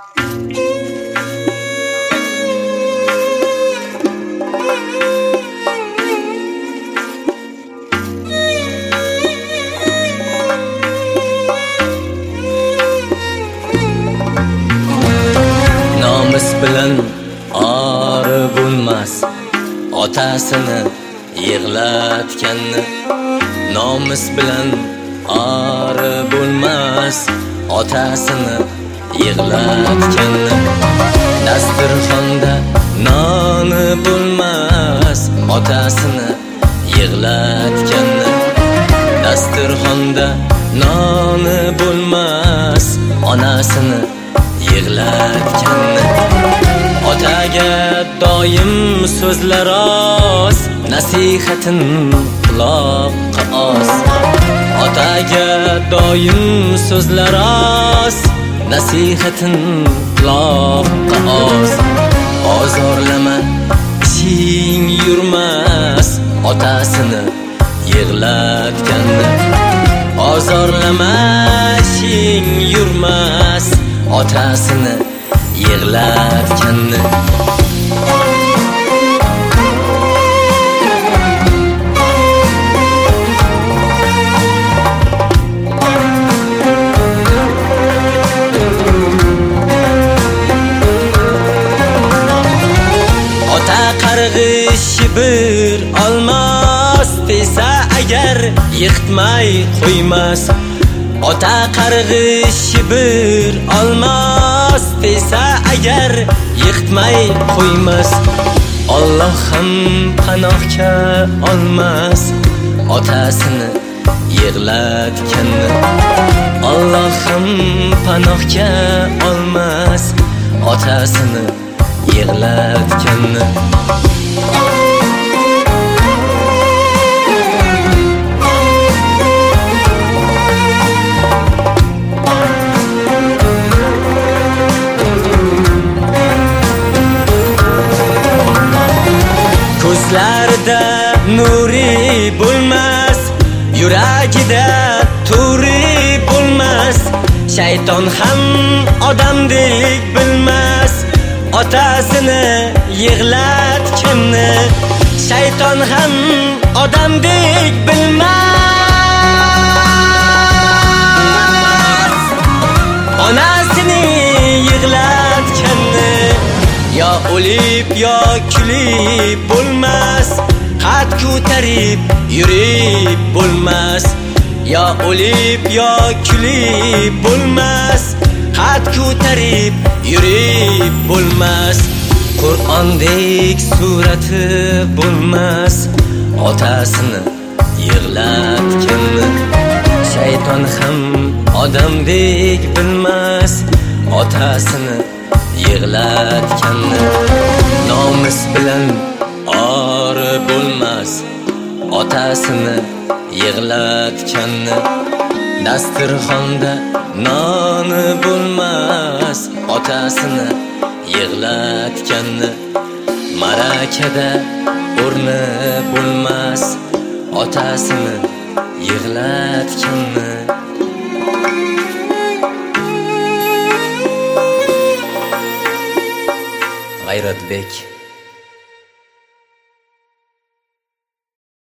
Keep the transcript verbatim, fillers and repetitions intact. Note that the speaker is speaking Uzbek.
Nomus bilan ori bo'lmas, otasini yig'latganni. Nomus bilan ori bo'lmas, otasini yig'latganni. Dasturxonda noni bo'lmas, otasini yig'latganni. Dasturxonda noni bo'lmas, onasini yig'latganni. Otaga doim so'zlar oz, nasihatin quloqqa os. Otaga doim so'zlar oz, nasihatin quloqqa os. Ozorlama, ishing yurmas, otasini yig'latganni. Ozorlama, ishing yurmas, otasini yig'latganni. Ota qarg'ishi bir olmos desa agar yiqitmay qo'ymas. Ota qarg'ishi bir olmos desa agar yiqitmay qo'ymas. Alloh ham panohga olmas, otasini yig'latganni. Alloh ham panohga olmas, otasini yig'latganni. Ko'zlarida nuri bo'lmas, yuragida turi bo'lmas. Shayton ham odamdek bilmas, otasini yig'latganni. Shayton ham odamdek bilmas, onasini yig'latganni. Yo o'lib yo kulib bo'lmas, qad ko'tarib yurib bo'lmas. Yo o'lib yo kulib bo'lmas, qad ko'tarib yurib bo'lmas. Qur'ondek surati bo'lmas, otasini yig'latganni. Shayton ham odamdek bilmas, otasini yig'latganni. Nomus bilan ori bo'lmas, otasini yig'latganni. Dasturxonda noni bo'lmas, otasini yig'latganni. Marakada o'rni bo'lmas, otasini yig'latganni. G'ayratbek